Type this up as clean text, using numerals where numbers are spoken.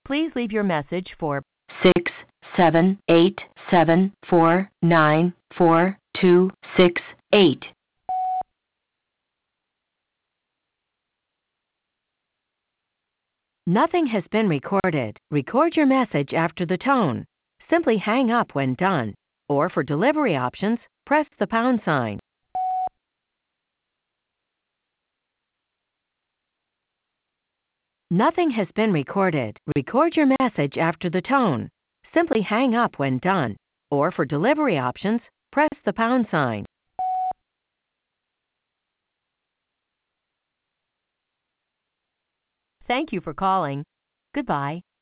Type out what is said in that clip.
Please leave your message for 67874942668. Nothing has been recorded. Record your message after the tone. Simply hang up when done. Or for delivery options, press the pound sign. Nothing has been recorded. Record your message after the tone. Simply hang up when done. Or for delivery options, press the pound sign. Thank you for calling. Goodbye.